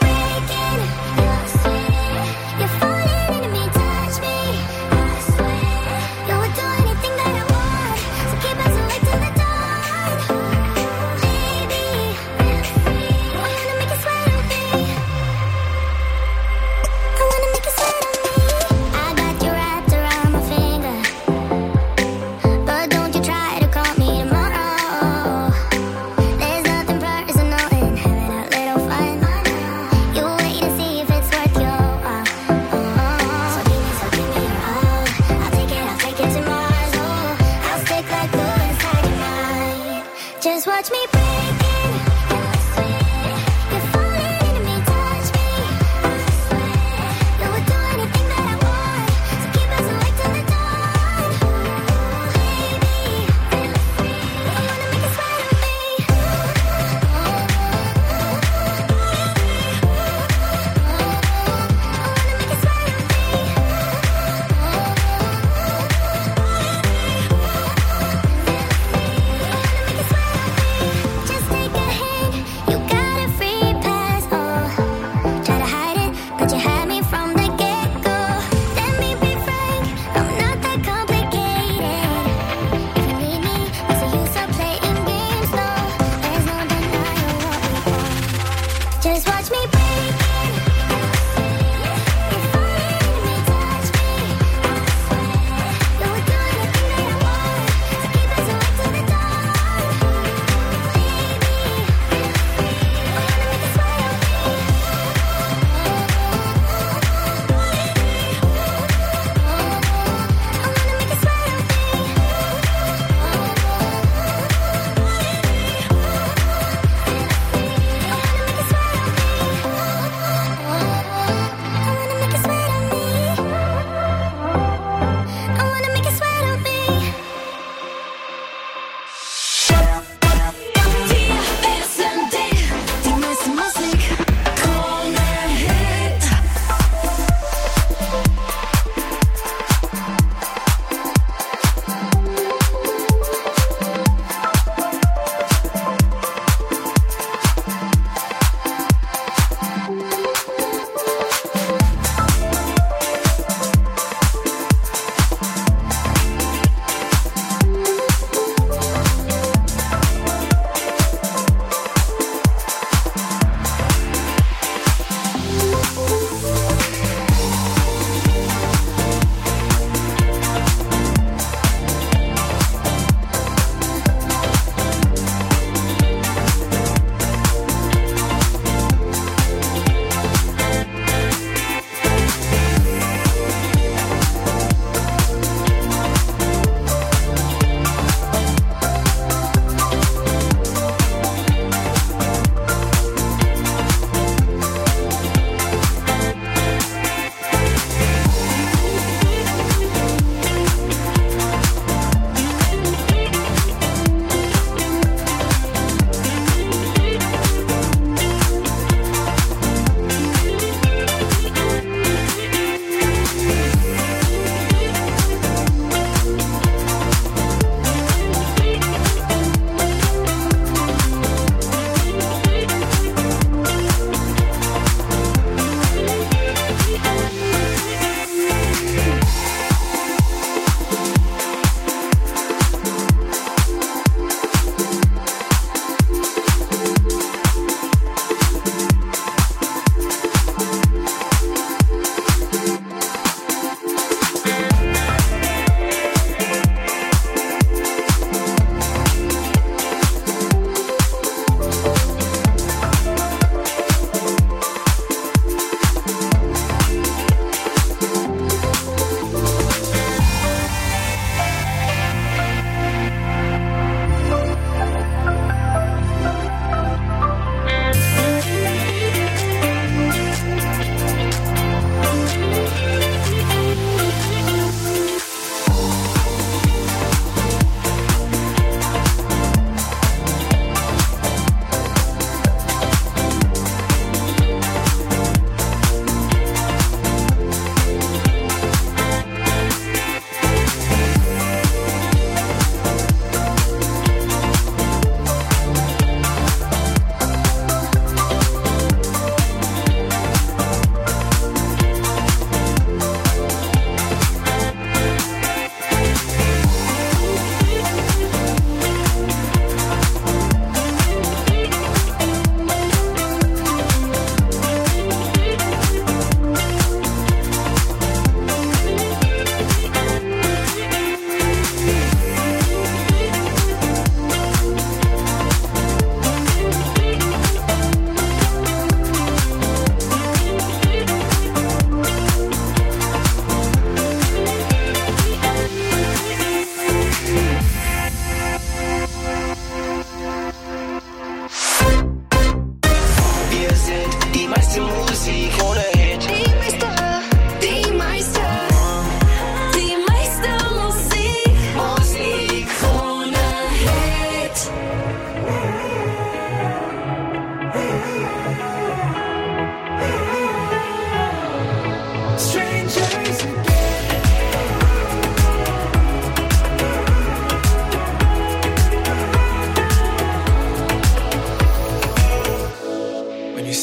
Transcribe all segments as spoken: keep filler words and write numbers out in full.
If it's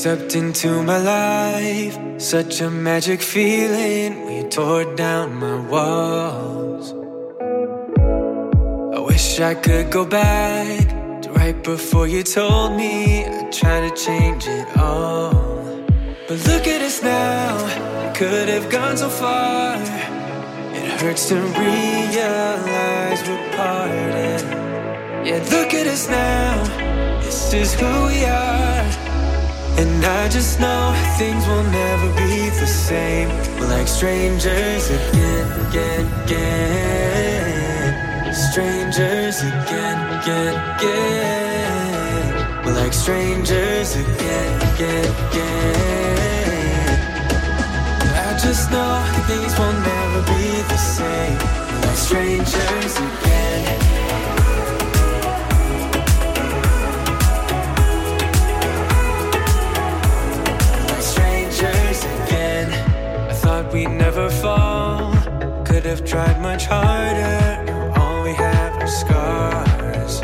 stepped into my life, such a magic feeling when you tore down my walls. I wish I could go back to right before you told me I'd try to change it all. But look at us now, we could have gone so far. It hurts to realize we're parted. Yeah, look at us now, this is who we are. And I just know things will never be the same. We're like strangers again, again, again. Strangers again, again, again. We're like strangers again, again, again. I just know things will never be the same. We're like strangers again. We'd never fall, could have tried much harder. Now all we have are scars.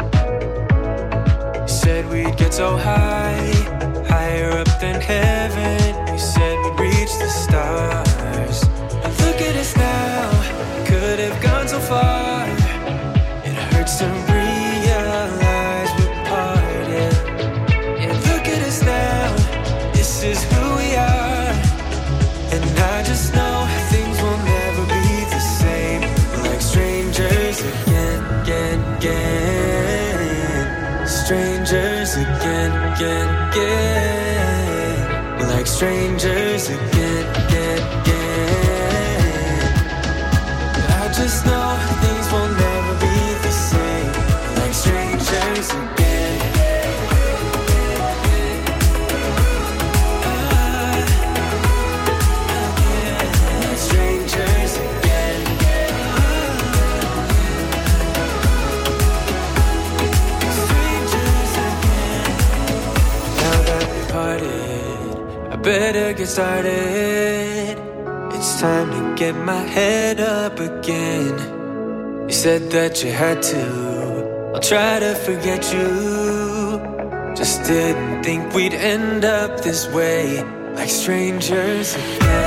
You said we'd get so high, higher up than heaven. You said we'd reach the stars. But look at us now, could have gone so far. It hurts to realize we're parted. Yeah, look at us now, this is who we are. And I just know things will never be the same. We're like strangers again, again, again. Strangers again, again, again. We're like strangers again, again, again. I just know things will never be the same. We're like strangers again. Better get started. It's time to get my head up again. You said that you had to. I'll try to forget you. Just didn't think we'd end up this way, like strangers again.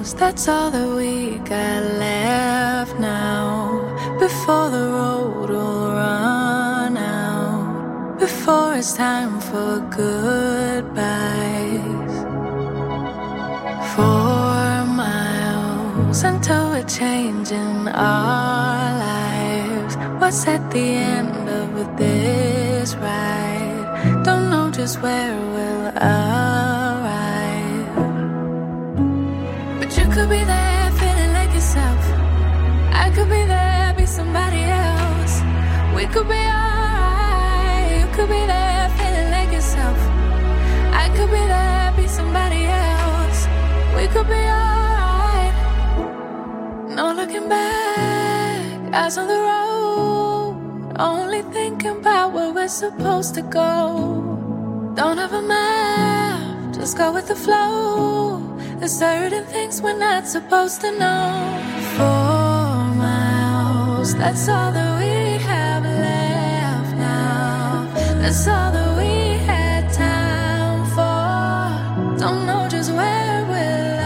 miles, that's all that we got left now. Before the road will run out, before it's time for goodbyes. Four miles until we're changing our lives. What's at the end of this ride? Don't know just where we'll arrive, but you could be there feeling like yourself. I could be there, be somebody else. We could be alright. You could be there feeling like yourself. I could be there, be somebody else. We could be alright. No looking back, eyes on the road, only thinking about where we're supposed to go. Don't have a map, just go with the flow. There's certain things we're not supposed to know. Four miles, that's all that we have left now. That's all that we had time for. Don't know just where we'll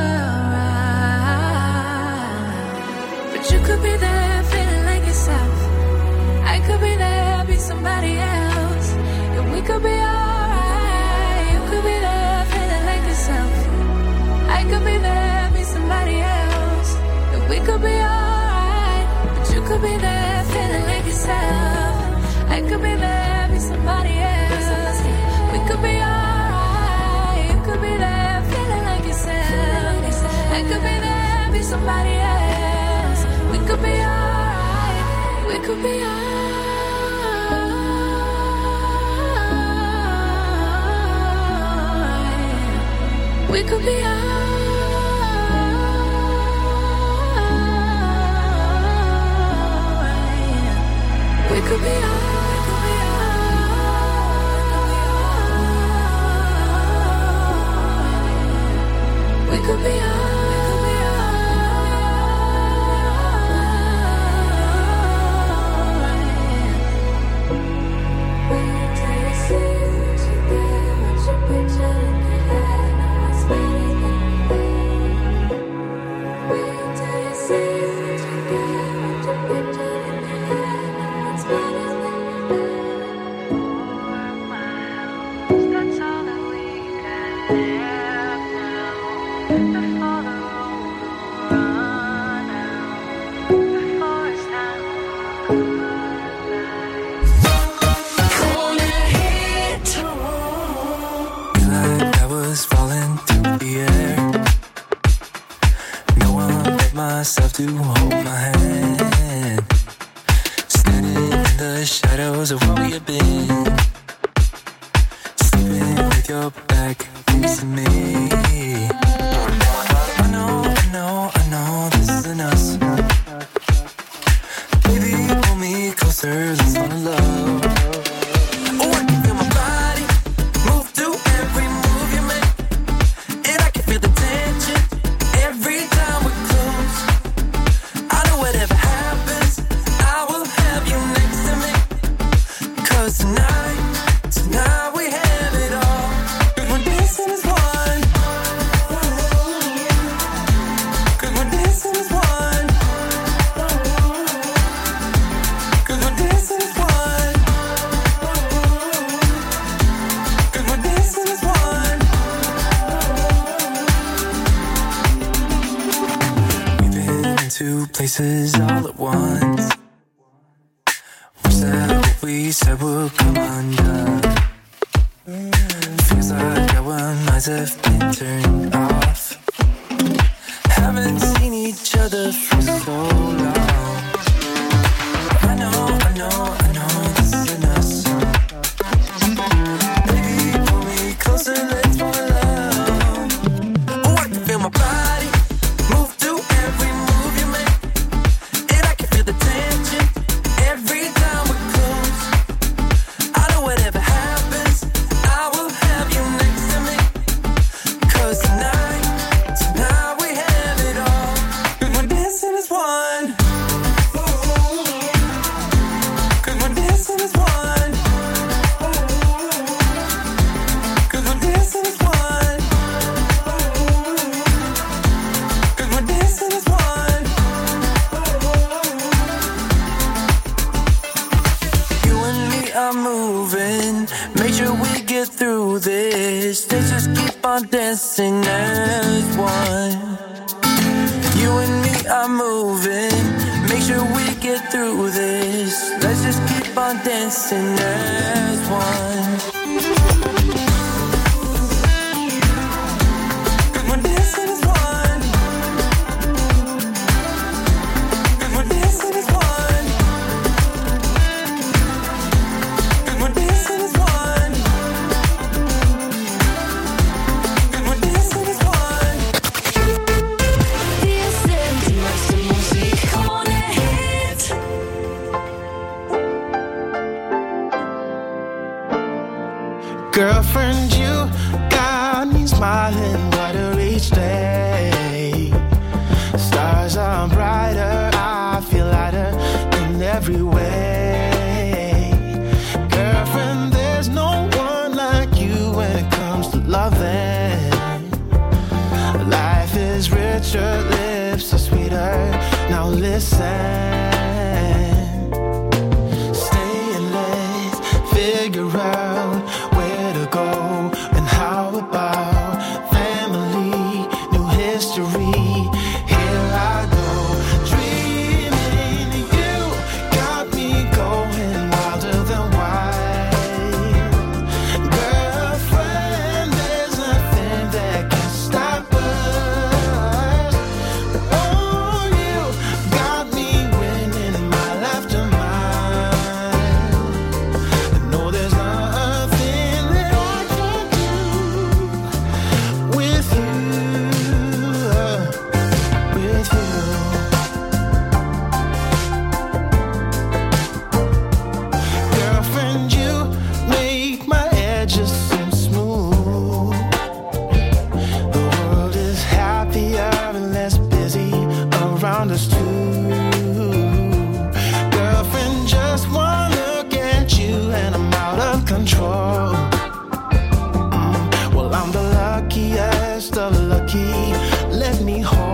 arrive, but you could be there feeling like yourself. I could be there, be somebody else. Yeah, we could be alright. You could be there feeling like yourself. I could be there, be somebody else. Yeah, we could be alright, but you could be there feeling like yourself. I could be there, be somebody else. We could be alright. You could be there feeling like yourself. I could be there, be somebody else. We could be alright. We could be alright. We could be alright. We could be alright. We could be alright. Myself to hold my hand, standing in the shadows of where we have been, sleeping with your back facing me. I know, I know, I know this isn't us. Baby, pull me closer, let's fall in love. Oh, I can feel my body move to every move you make, and I can feel the tension every time we close. Whatever happens, I will have you next to me. 'Cause tonight, tonight we have it all. 'Cause we're dancing as one. 'Cause we're dancing as one. 'Cause we're dancing as one. 'Cause we're dancing as one. We've been into places all at once. Wish that what we said would come undone. Feels like our minds have been turned off. Haven't seen each other for so long. I know, I know, I know this isn't us. Baby, pull me closer, let's fall in love. Oh, I can feel my body move to every move you make, and I can feel the tension every time we close. I know whatever happens, I will have you next to me. 'Cause tonight dancing as one. You and me are moving, make sure we get through this. Let's just keep on dancing as one. We're dancing as one. We're dancing as one. We're dancing as one. We're dancing as one. Wir sind die meiste Musik ohne Hit. Girlfriend, you got me smiling brighter each day. Stars are brighter, I feel lighter in every way. Girlfriend, there's no one like you when it comes to loving. Life is richer, lips are sweeter. Now listen. Stay and let's figure out where to go and how about family, new history. Here I go, dreaming. You got me going wilder than wild. Girlfriend, there's nothing that can stop us. Oh, you got me winning my laughter mind. I know there's nothing that I can do with you, with you. Girlfriend, you make my edges seem smooth. The world is happier and less busy around us too. Girlfriend, just one look at you and I'm out of control. Mm, well, I'm the luckiest of the lucky. Let me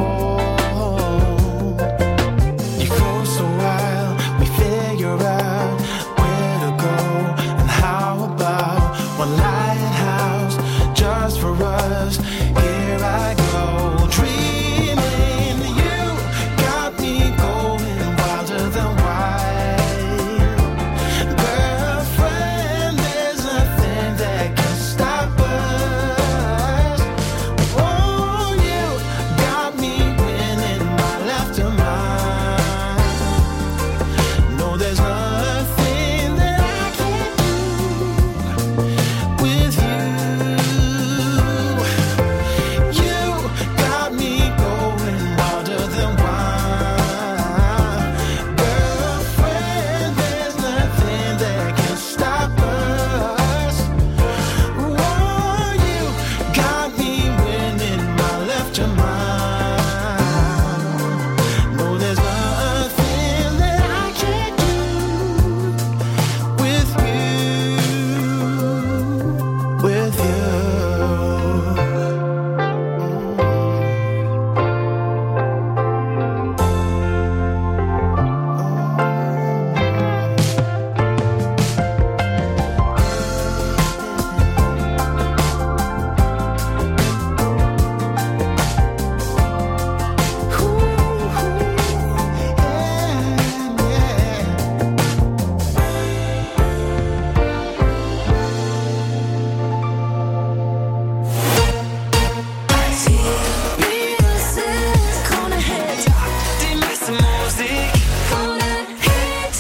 hold you close a while. We figure out where to go and how about one lighthouse just for us. Here I go, dreaming. You got me going wilder than wild. Girlfriend, there's nothing that can stop us. Oh, you got me winning my laughter mind. No, there's nothing that I can't do with you. You got me going wilder than wild. Girlfriend, there's nothing that can stop us. Oh, you got me winning my laughter mind. No, there's nothing that I can't do with you, with you. Musik ohne Hit. Die meiste Musik. Ohne Hit.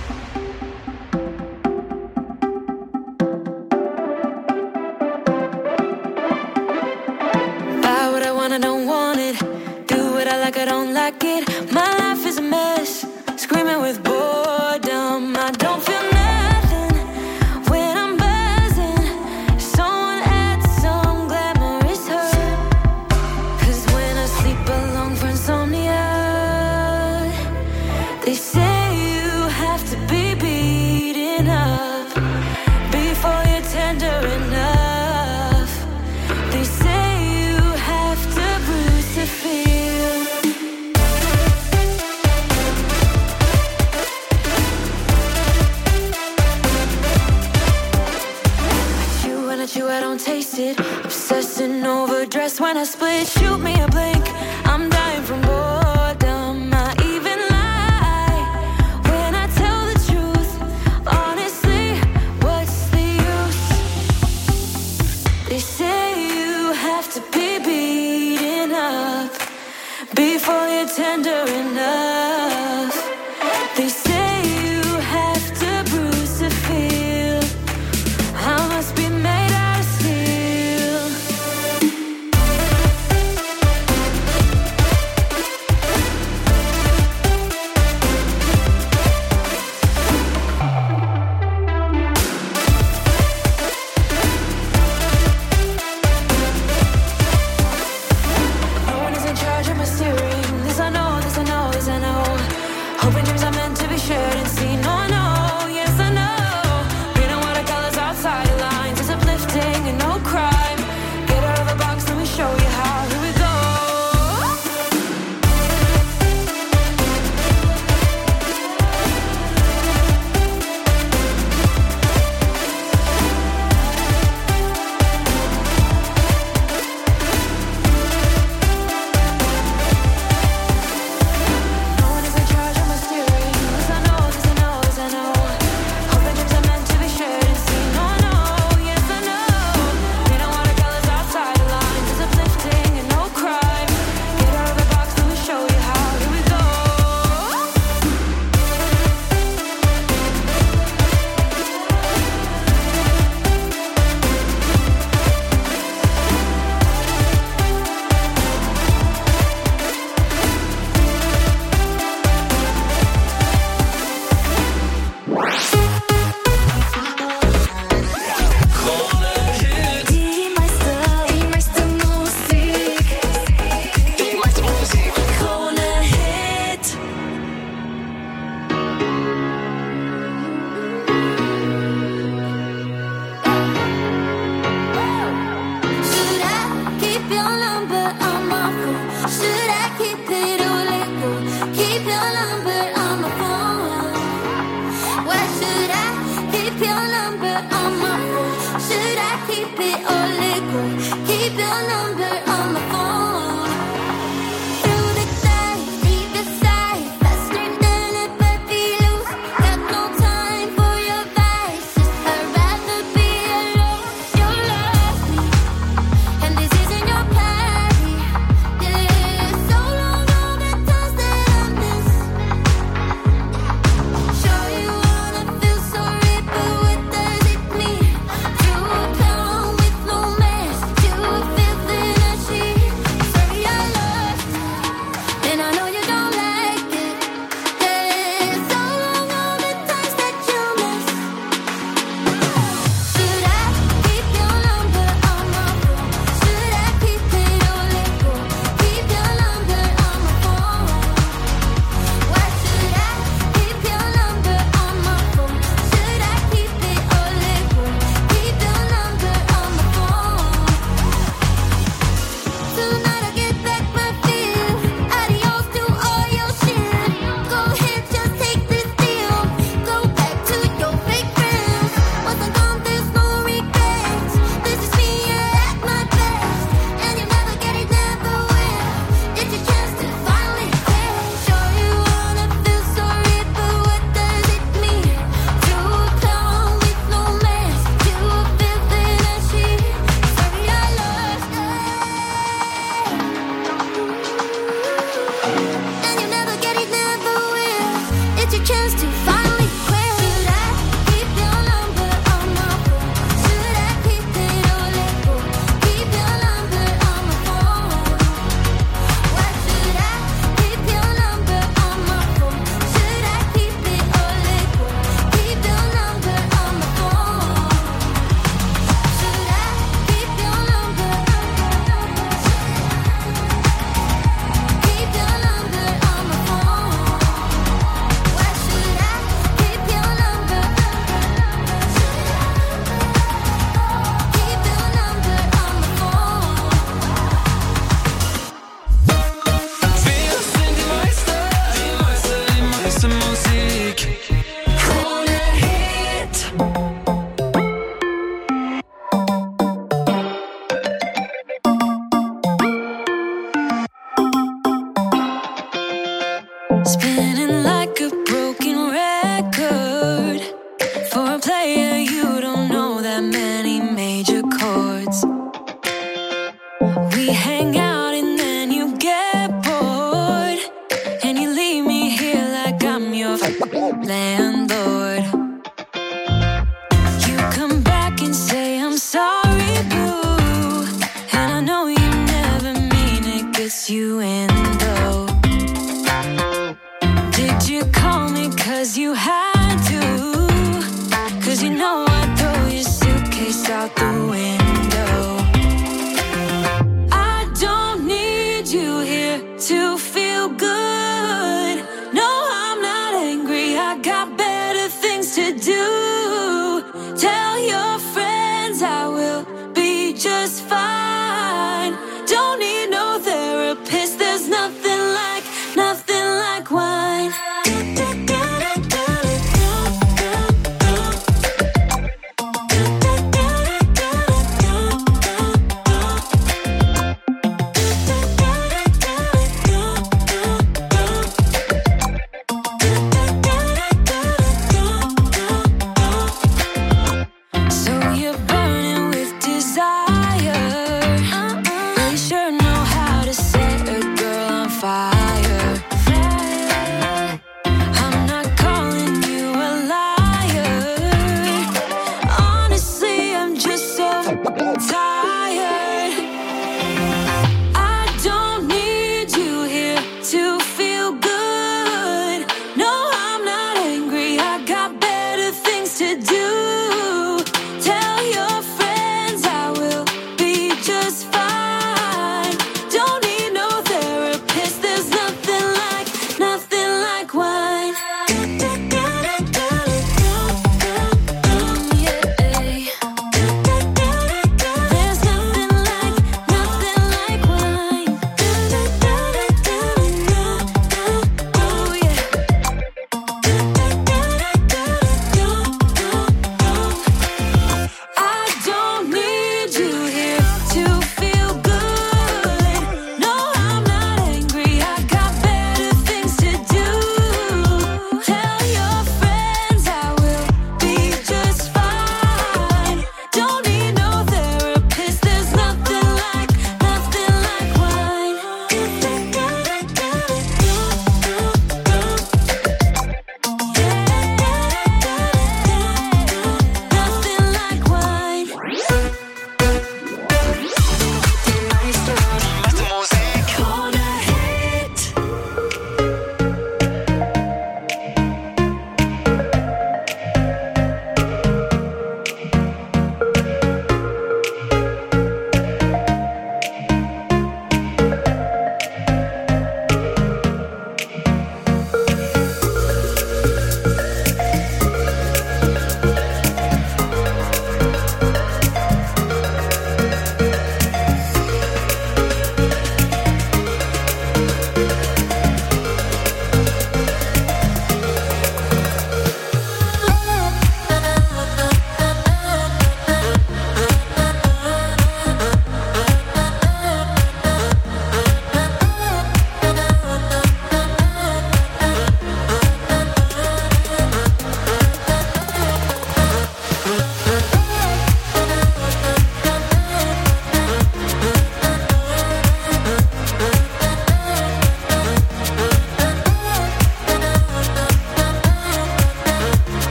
Buy what I want, I don't want it. Do what I like, I don't like it. My life is a mess. Screaming with boredom. I don't feel nothing when I'm buzzing. Someone adds some glamorous hurt. 'Cause when I sleep alone for insomnia, they say you have to be beaten up before you're tender enough. They say you have to bruise to feel. I chew and I chew, I don't taste it. Obsessing over Cause when I split, shoot me a blink. I'm dying from boredom. I even lie when I tell the truth. Honestly, what's the use? They say you have to be beaten up before you're tender enough. They say you have to bruise to feel. I must be made out of steel. No one is in charge of my steering. This I know, this I know, this I know. Hoping dreams are meant to be shared and seen. No, I know, yes I know. Reading watercolors outside the lines is uplifting and no crime. Get out of the box, let me show you how. Here we go. No one is in charge of my steering. This I know, this I know, this I know. Hoping dreams are meant to be shared and seen. No, I know, yes I know. Reading watercolors outside the lines is uplifting and no crime. Get out of the box, let me show you how. Here we go. Die meiste, die meiste Musik. Die meiste Musik. Krone Hit. Should I keep your number on my phone? Should I keep it or let go? Keep your number on my phone. Where should I keep your number on my phone? Should I keep it or let go? Keep your number on my phone. Through the day, deep inside, faster than a puppy loose. Got no time for your vices. I'd rather be alone. You love me, and this isn't your party. This so innuendo. Did you call me cause you had to? Cause you know I'd throw your suitcase out the window. I don't need you here to feel good. No, I'm not angry, I got better things to do. Tell your friends I will be just fine. Don't need no therapist, there's nothing like, nothing like wine.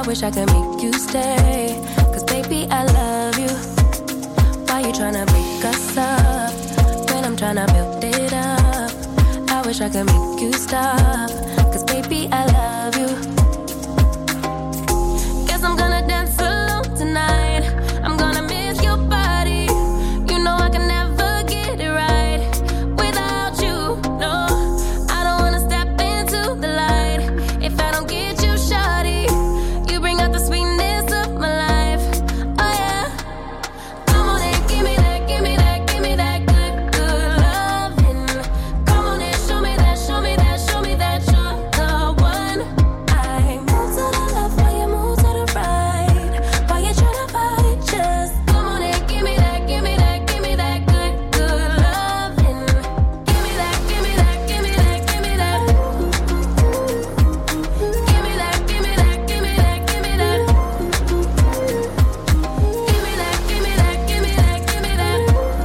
wish I could make you stay. Cause baby, I love you. Why you tryna break us up when I'm tryna build it up? I wish I could make you stop. Cause baby, I love you. Guess I'm gonna dance alone tonight. I'm gonna miss your body. You know I can never get it right without you. No, I don't wanna step into the light if I don't get you, shawty. You bring out the sweetness of my life. Oh yeah. Come on and give me that, give me that, give me that good, good loving. Come on and show me that, show me that, show me that you're the one. I move to the left while you move to the right. While you tryna fight, just come on and give me that, give me that, give me that good, good loving. Give me that, give me that, give me that, give me that. Give me that, give me that, give me that, give me that. Give me that, give me that, give me that, give me that.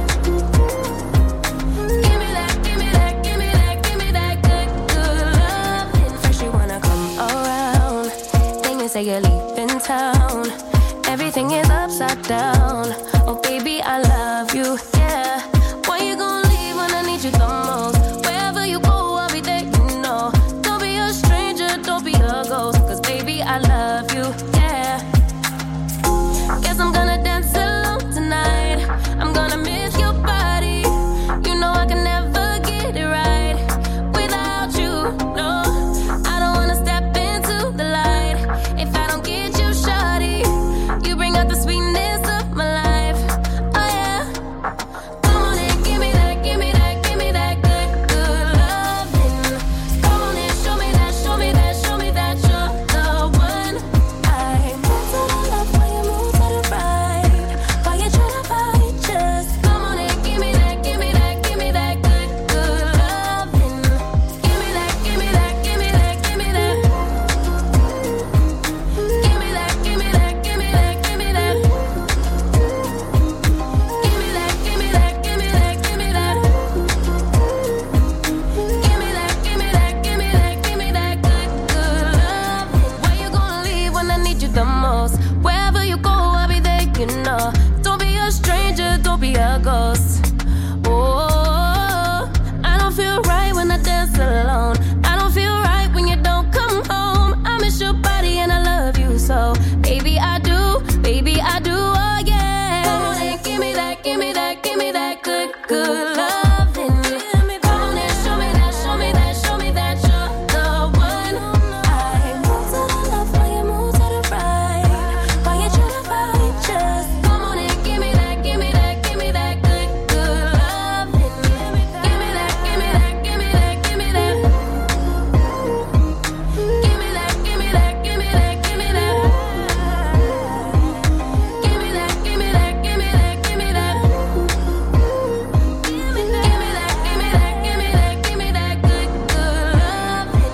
Give me that, give me that, give me that, give me that good, good loving. First you wanna come around, then you say you're leaving town. Everything is upside down. Oh baby, I love you, yeah. Why you gonna leave when I need you the most? Wherever you go, I'll be there, you know. Don't be a stranger, don't be a ghost. Cause baby, I love you, yeah. Guess I'm gonna dance alone tonight. I'm gonna miss your body. You know I can never get it right without you. No, I don't wanna step into the light if I don't get you, shawty. You bring out the sweetness of my life. Oh yeah. Come on and give me that, give me that, give me that good, good loving. Come on and show me that, show me that, show me that you're the one. I move to the left while you move to the right. While you tryna fight, just come on and give me that, give me that, give me that good, good loving. Give me that, give me that, give me that, give me that. Give me that, give me that, give me that, give me that. Give me that, give me that, give me that, give me that. Give me that, give me that, give me that, give me that good, good loving. Why you gonna leave when I need you the most? Wherever you go, I'll be there, you know. Don't be a stranger, don't be a ghost. Oh, I don't feel right when I dance alone. I don't feel right when you don't come home. I miss your body and I love you so. Baby, I do, baby, I do, oh yeah. Come on and give me that, give me that, give me that good, good loving. Come on and show me that, show me that, show me that you're the one. I move to the left while you move to the right. While you tryna fight, just come on and give me that, give me that, give me that good, good loving. Give me that, give me that, give me that, give me that. Give me that, give me that, give me that, give me that. Give me that, give me that, give me that, give me that. Give me that, give me that, give me that, give me that good, good loving.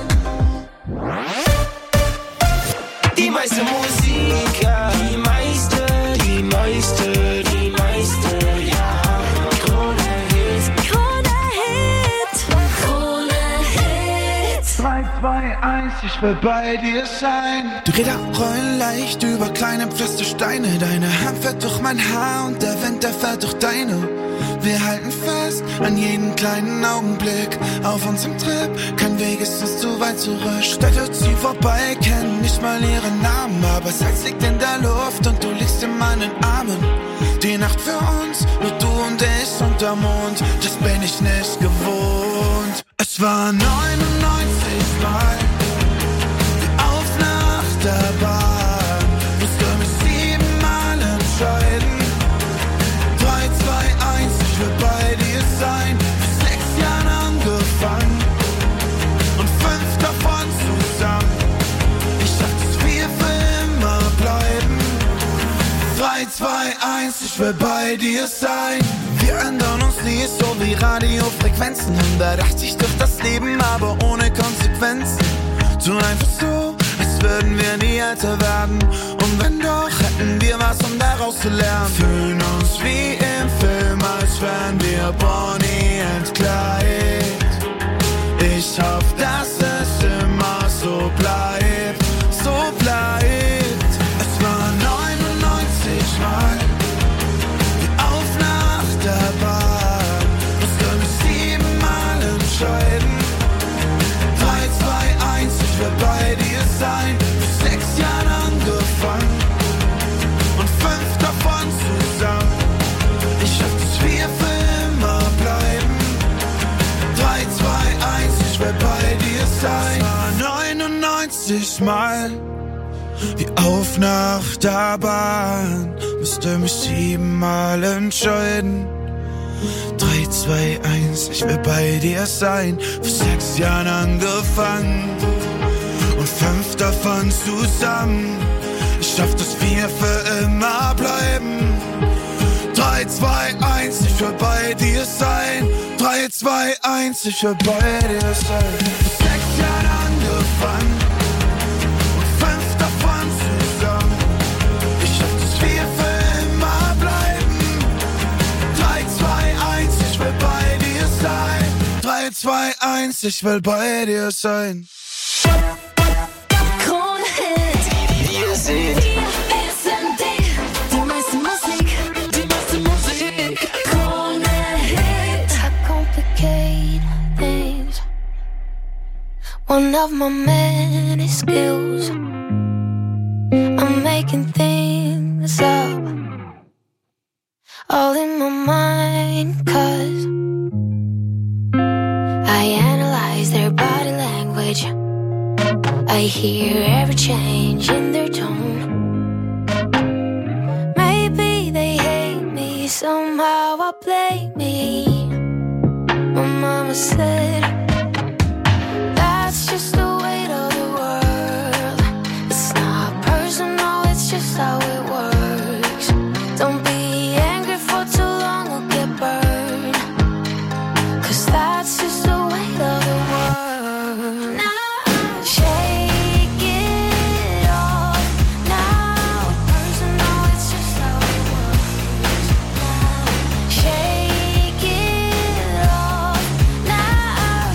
Die meiste Musik, ja. Die meiste, die meiste, die meiste, ja. Krone Hit, Krone Hit, Krone Hit. drei, zwei, eins, ich will bei dir sein. Die Räder rollen leicht über kleine Pflastersteine. Deine Hand fährt durch mein Haar und der Wind, der fährt durch deine. Wir halten fest an jeden kleinen Augenblick auf unserem Trip. Kein Weg ist uns zu weit zurück. Städte ziehen vorbei, kennen nicht mal ihren Namen, aber Sex liegt in der Luft und du liegst in meinen Armen. Die Nacht für uns, nur du und ich und der Mond, das bin ich nicht gewohnt. Es war neunundneunzig Mal die Aufnacht der Bahn. Musste mich siebenmal entscheiden. Drei, zwei, eins, ich will bei dir sein. Vor sechs Jahren angefangen und fünf davon zusammen. Ich dachte, dass wir für immer bleiben. Drei, zwei, eins, ich will bei dir sein. Wir ändern uns nie, so wie Radiofrequenzen. hundertachtzig durch das Leben, aber ohne Konsequenzen. Tun einfach so, als würden wir nie älter werden. Und wenn doch, hätten wir was, um daraus zu lernen. Fühlen uns wie im Film, als wären wir Bonnie and Clyde. Ich hoffe, dass es immer so bleibt, so bleibt. manchmal wie auf nach der Bahn. Müsste mich siebenmal entscheiden. Drei, zwei, eins, ich will bei dir sein. Vor sechs Jahren angefangen und fünf davon zusammen. Ich schaff, dass wir für immer bleiben. Drei, zwei, eins, ich will bei dir sein. Drei, zwei, eins, ich will bei dir sein. Vor sechs Jahren angefangen und fünf davon zusammen. Ich schaff, dass wir für immer bleiben. Drei, zwei, eins, ich will bei dir sein. Drei, zwei, eins, ich will bei dir sein. Krone-Hit. Wir sind Wir sind die, die meiste Musik, die meiste Musik. Krone-Hit. I complicate things. One of my many skills. I'm making things up, all in my mind, 'cause I analyze their body language. I hear every change in their tone. Maybe they hate me, somehow I blame me. My mama said, that's just the weight of the world. It's not personal, it's just how it works. Don't be angry for too long or get burned, 'cause that's just the weight of the world. Now shake it off. Now personal, it's just how it works. Now shake it off. Now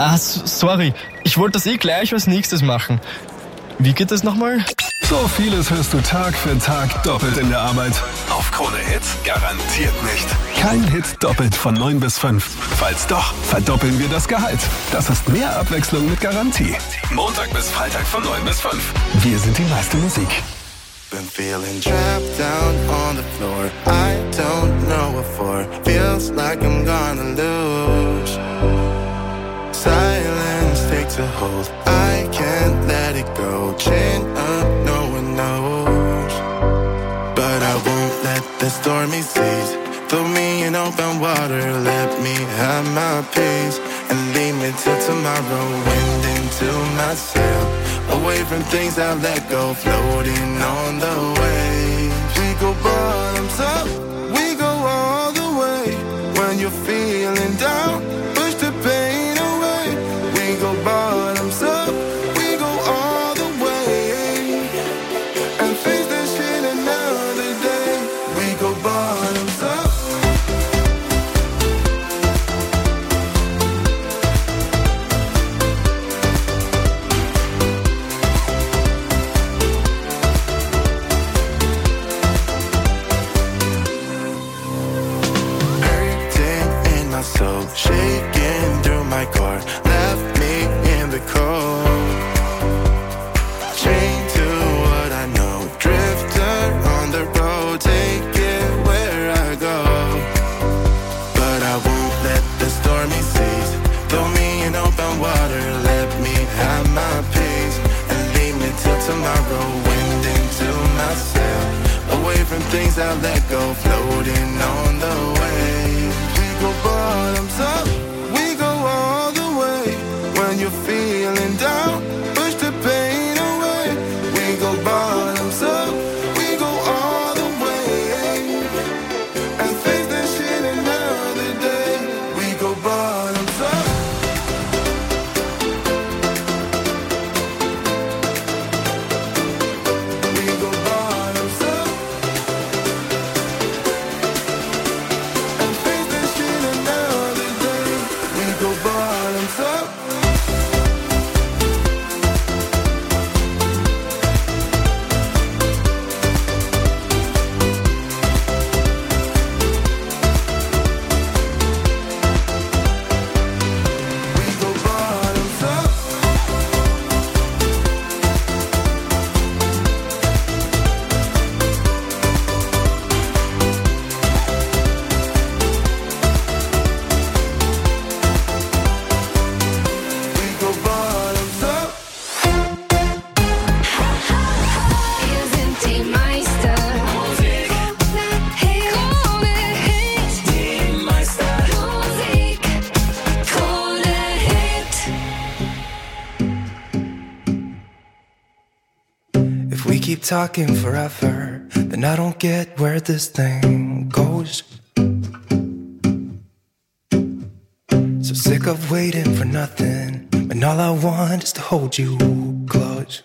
Ah, sorry. Ich wollte das eh gleich als nächstes machen. Wie geht das nochmal? So vieles hörst du Tag für Tag doppelt in der Arbeit. Auf Krone Hits garantiert nicht. Kein Hit doppelt von neun bis fünf. Falls doch, verdoppeln wir das Gehalt. Das ist mehr Abwechslung mit Garantie. Montag bis Freitag von neun bis fünf. Wir sind die meiste Musik. Been feeling trapped down on the floor. I don't know what for. Feels like I'm gonna lose. Silence takes a hold. I can't let it go. Chain up, no one knows. But I won't let the stormy seas throw me in open water. Let me have my peace and leave me till tomorrow. Wind into my sail, away from things I've let go. Floating on the waves. We go bottoms up, we go all the way. When you're feeling down, push the pain away. We go bottoms up, we go all the way. And face that shit another day. We go bottoms up. So shaking through my car, left me in the cold. Chained to what I know, drifter on the road, take it where I go. But I won't let the stormy seas throw me in open water. Let me have my peace and leave me till tomorrow. Wind into my sail, away from things I let go. Floating on the waves. We go bottoms up, we go all the way. When you're feeling down, push the pain away. We go bottoms up, we go all the way. And face that shit another day. We go bottoms up. We go bottoms up. And face that shit another day. We go bottoms up. We go bottoms up. We go bottoms up. Wir sind die Meister. Musik. Krone Hit. Die Meister. Musik. Krone Hit. If we keep talking forever, then I don't get where this thing goes. So sick of waiting for nothing, when all I want is to hold you close.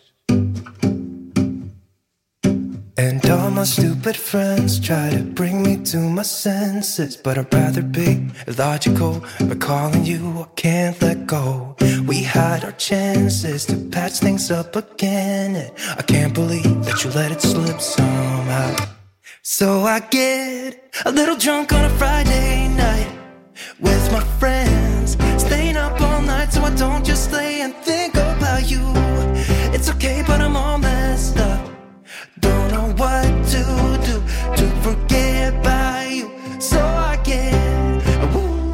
And all my stupid friends try to bring me to my senses, but I'd rather be illogical. But calling you, I can't let go. We had our chances to patch things up again, and I can't believe that you let it slip somehow. So I get a little drunk on a Friday night with my friends, staying up all night so I don't just lay and think about you. It's okay, but I'm all messed up. Don't know what to do to forget about you. So I get, woo,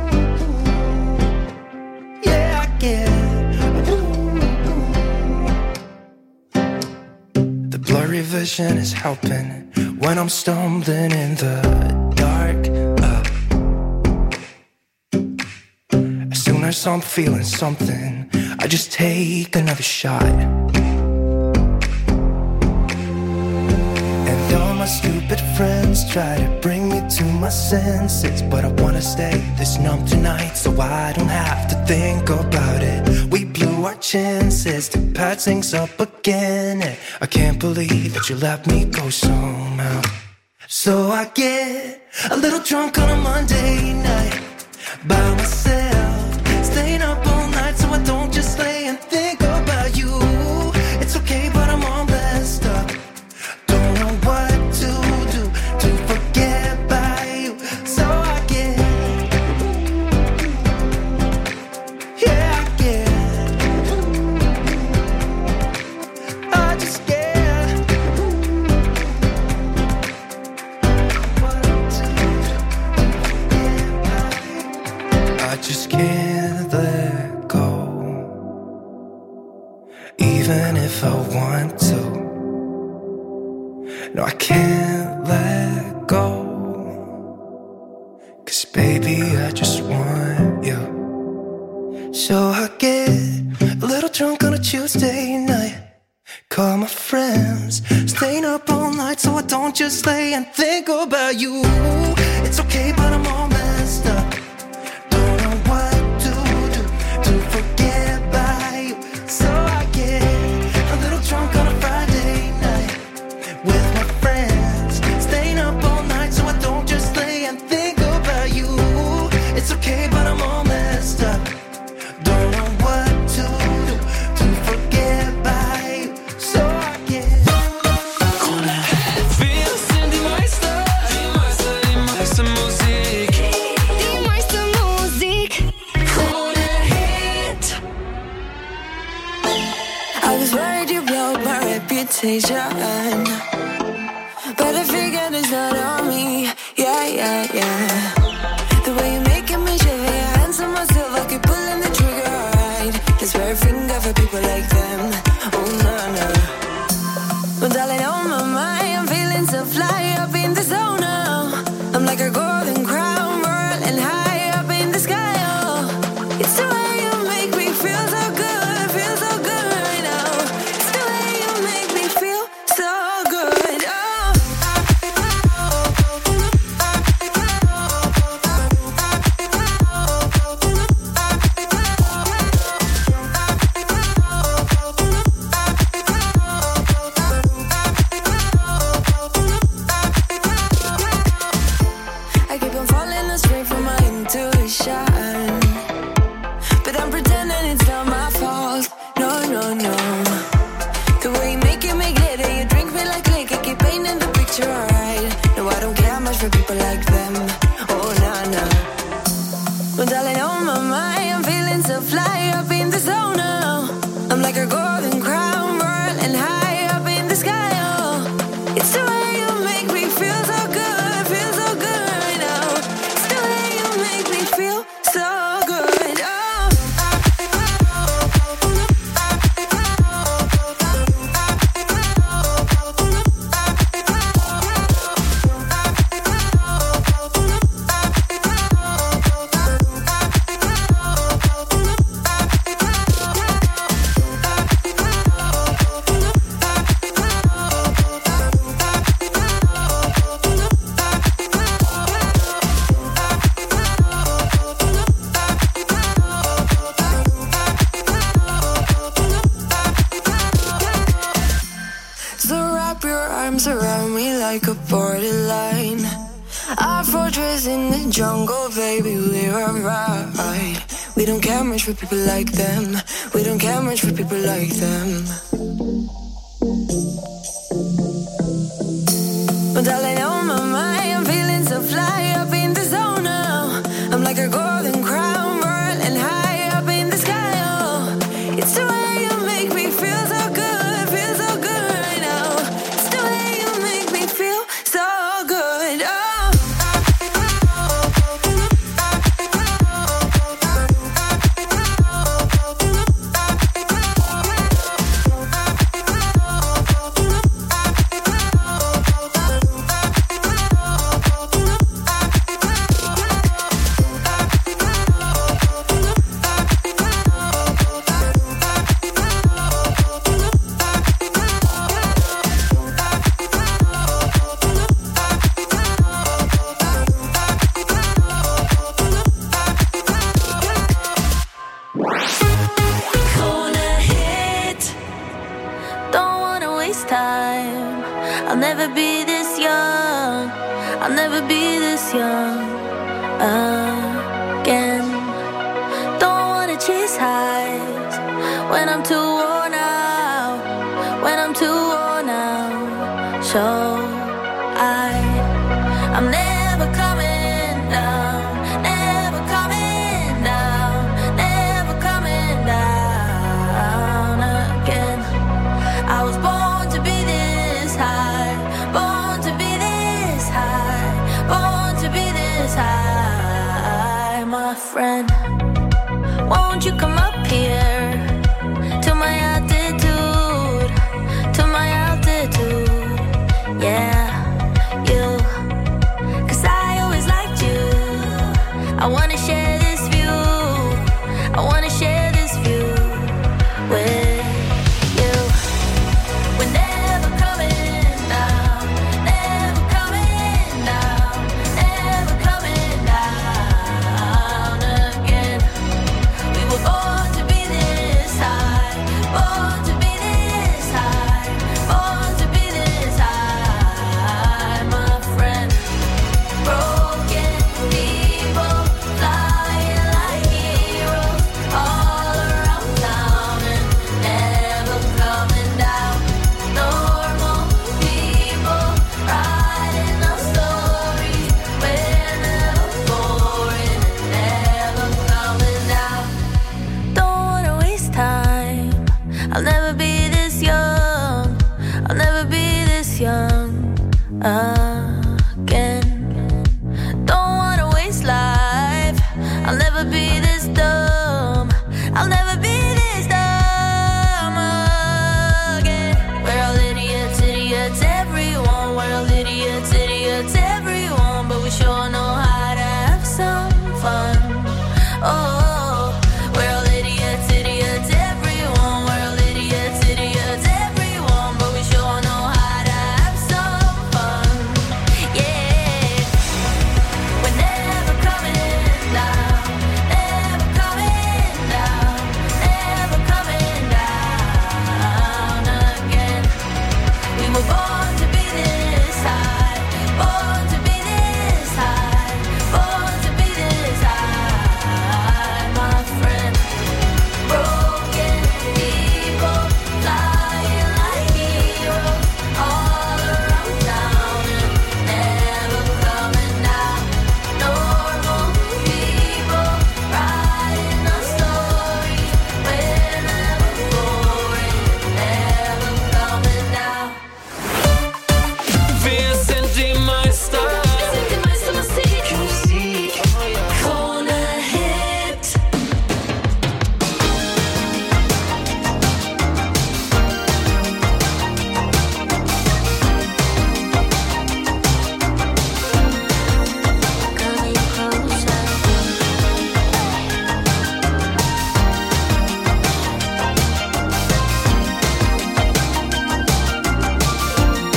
yeah, I get, woo. The blurry vision is helping when I'm stumbling in the dark. Uh, as soon as I'm feeling something, I just take another shot. All my stupid friends try to bring me to my senses, but I wanna stay this numb tonight so I don't have to think about it. We blew our chances to patch things up again, and I can't believe that you let me go somehow. So I get a little drunk on a Monday night by myself, staying up all night so I I want to. No, I can't let go. 'Cause baby, I just want you. So I get a little drunk on a Tuesday night. Call my friends, staying up all night so I don't just lay and think about you. It's okay, but I'm all messed up. Don't know what to do to forget about you. So I get a little drunk on a Friday night with my friends, staying up all night so I don't just lay and think about you. It's okay, but I'm all messed up. Don't know what to do to forget about you. So I get Vilsen, die Meister, die Meister, die Meister Musik. Die meiste Musik. Krone Hit. I was worried you blow my reputation, but I figured it's not on me. Yeah, yeah, yeah. The way you're making me shiver, your hands on myself, I keep pulling the trigger, right? This very finger for people like them. Oh, no, no. Well, darling, on my mind, I'm feeling so fly up in the zone now. I'm like a golden crown, whirling high up in the sky, oh. It's the way you make me feel so good, feel so good right now. It's the way you make me feel so good, oh. I keep on falling astray from my intuition, but I'm pretending it's not my fault. No, no, no. The way you make it, make glitter, you drink me like liquor, keep painting the picture, alright. No, I don't care much for people like them. Oh, nah, nah. Well, darling, on my mind, I'm feeling so fly up in the zone now. I'm like a golden crown, whirling high up in the sky, oh. It's the way you make me feel so good, feel so good right now. It's the way you make me feel so good, oh. So wrap your arms around me like a borderline. Our fortress in the jungle, baby, we're alright. We don't care much for people like them. We don't care much for people like them. But darling, on my mind, I'm feeling so fly up in the zone now. I'm like a golden crown, whirling high up in the sky, oh. It's the way you make me feel so good, feel so good right now. It's the way you make me feel so good, oh. Corner hit. Don't wanna waste time. I'll never be this young. I'll never be this young again. Don't wanna chase highs when I'm too worn out. When I'm too worn out. So I, I'm never coming down. Never coming down. Never coming down again. I was born to be this high. Born to be this high. Born to be this high, my friend. Won't you come up here to my altitude? I wanna